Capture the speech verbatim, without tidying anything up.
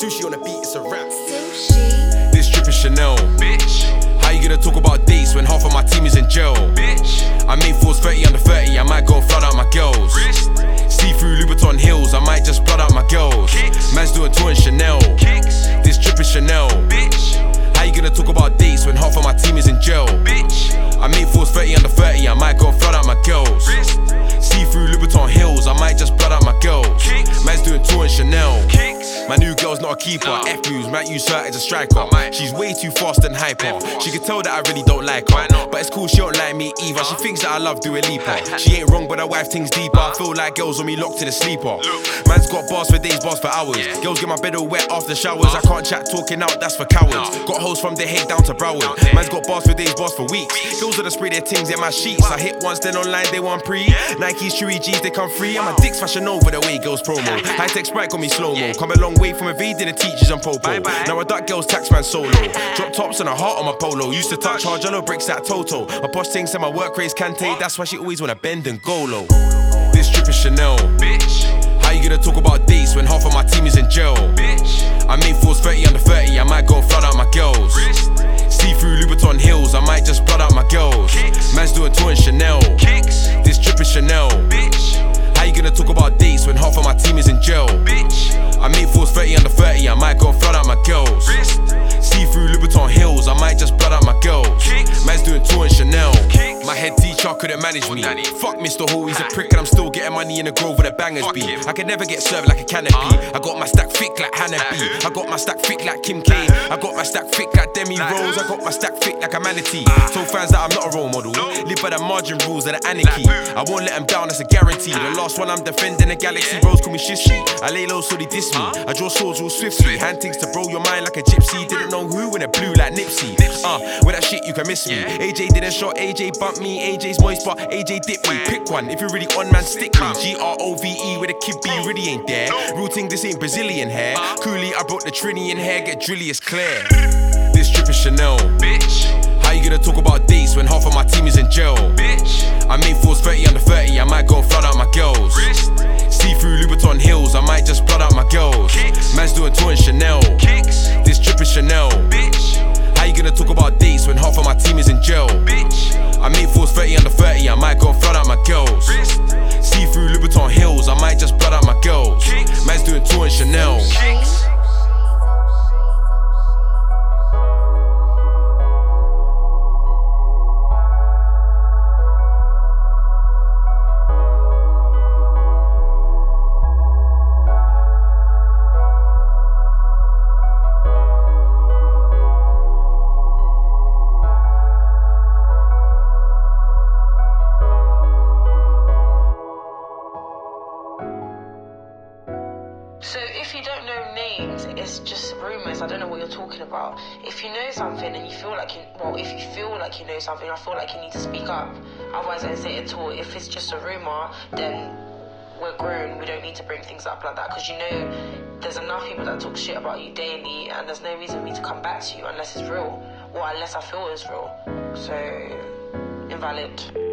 Sushi on the beat, it's a rap. Sushi. This drip is Chanel, bitch. How you gonna talk about dates when half of my team is in jail, bitch? I made fours thirty under thirty, I might go and flood out my girls. Wrist. See-through Louboutin heels, I might just blood out my girls. Kicks. Man's doing tour in Chanel. Kicks. This drip is Chanel, bitch. How you gonna talk about dates when half of my team is in jail, bitch? I made fours thirty under thirty, I might go and flood out my girls. Wrist. See-through Louboutin heels, I might just blood out my girls. Kicks. Man's doing tour in Chanel. Kicks. My new girl's not a keeper. No. F moves, might use her as a striker. She's way too fast and hyper. She can tell that I really don't like her, but it's cool, she don't like me either. She thinks that I love Dua Lipa. She ain't wrong, but her wife thinks deeper. I feel like girls on me locked in a sleeper. Man's got bars for days, bars for hours. Girls get my bed all wet after showers. I can't chat talking out, that's for cowards. Got hoes from the Hague down to Broward. Man's got bars for days, bars for weeks. Girls wanna spray their things in my sheets. I hit once, then online they want pre. Nikes, Chewy G's, they come free. I'm a dick's fashion over the way girls promo. High tech Sprite got me slow-mo. Come a long way from a V, did the teachers and popo. Now I duck girls, taxman solo. Drop tops and a heart on my polo. Used to touch hard, yellow bricks at Toto. My posh thing said my work race can take. That's why she always wanna bend and go low. This drip is Chanel, bitch. How you gonna talk about dates when half of my team is in jail, bitch? I made fours thirty under thirty, I might go and flood out my girls. Wrist. See-through Louboutin heels, I might just blood out my girls. Kicks. Man's doing tour in Chanel. Kicks. This drip is Chanel, bitch. How you gonna talk about dates when half of my team is in jail, bitch? I made fours thirty under thirty, I might go and flood out my girls. Wrist. See-through Louboutin heels, I might just blood out my girls. Kicks. Man's doing tour in Chanel. Kicks. My head teacher couldn't manage me. Fuck Mister Hall, he's a prick and I'm still getting money in the Grove where the bangers be. I could never get served like a canopy. I got my stack thick like Hannah B. I got my stack thick like Kim K. I got my stack thick like Demi Rose. I got my stack thick like a manatee. Told fans that I'm not a role model. Live by the margin rules of the anarchy. I won't let them down, that's a guarantee. The last one I'm defending the galaxy. Bros call me Shishi. I lay low so they diss me. I draw swords real swiftly. Hand things to blow your mind like a gypsy. Didn't know who when it blew like Nipsey. Uh, with that shit you can miss me. A J didn't shot, A J bumped me. A J's moist but A J dipped me. Pick one, if you're really on man stick me. G R O V E with a kid B really ain't there. Real thing, this ain't Brazilian hair. Coolly, I brought the Trini in hair, get drilly as clear. This drip is Chanel, bitch. How you gonna talk about dates when half of my team is in jail, bitch? I made fours thirty under thirty, I might go and flood out my girls. Wrist. See-through Louboutin heels, I might just blood out my girls. Kicks. Man's doing tour in Chanel. Kicks. This drip is Chanel, bitch. How you gonna talk about dates when half of my team is in jail, bitch? I made fours thirty under thirty, I might go and flood out my girls. Wrist. See-through Louboutin heels, I might just blood out my girls. Kicks. Man's doing tour in Chanel. Kicks. So if you don't know names, it's just rumours. I don't know what you're talking about. If you know something and you feel like you, well, if you feel like you know something, I feel like you need to speak up. Otherwise, I don't say it at all. If it's just a rumour, then we're grown. We don't need to bring things up like that because you know there's enough people that talk shit about you daily, and there's no reason for me to come back to you unless it's real, or unless I feel it's real. So, invalid.